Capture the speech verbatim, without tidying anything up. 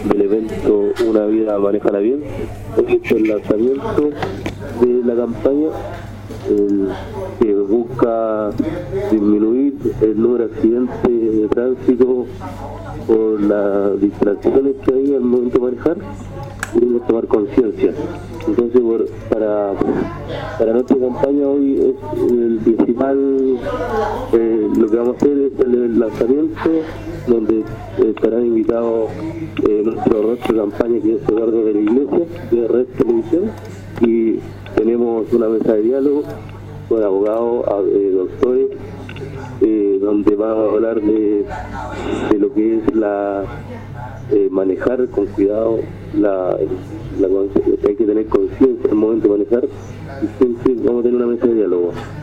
del evento Una Vida Manéjala Bien. Hoy es el lanzamiento de la campaña el, que busca disminuir el número de accidentes de tránsito por las distracciones que hay al momento de manejar y tomar conciencia. Entonces, por, para, para nuestra campaña hoy es el principal, eh, lo que vamos a hacer es el, el lanzamiento, donde estarán invitados eh, nuestro rostro de campaña, que es Eduardo de la Iglesia, de Red Televisión, y tenemos una mesa de diálogo con abogados, eh, doctores, eh, donde vamos a hablar de, de lo que es la eh, manejar con cuidado, la, la que hay que tener conciencia al momento de manejar, y siempre vamos a tener una mesa de diálogo.